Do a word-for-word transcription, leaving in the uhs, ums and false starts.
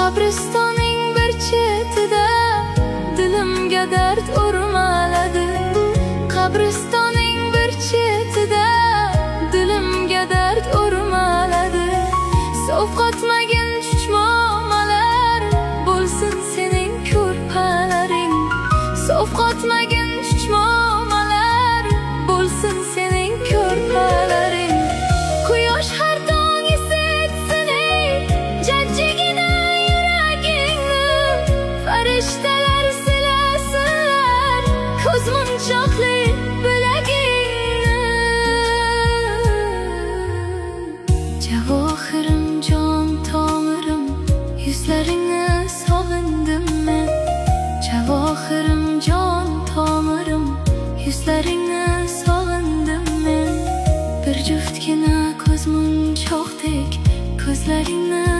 Qabristoning bir chetida dilimga dard o'rmaladi. Qabristoning bir chetida dilimga dard o'rmaladi. Sovqotmagin chuchmomalar bo'lsin sening ko'rpalaring. Sovqotmagin chuchmomalar bo'lsin sening ko'rpalaring. Quyosh har tong isitsin ey jajjigina yuragingni. Farishtalar silasinlar ko'z munchoqli bilagingni. Javohirim, jon tomirim, yuzlaringni sog'indim men. Javohirim, jon tomirim, yuzlaringni sog'indim men. Bir juftgina ko'z munchoqdek ko'zlaringni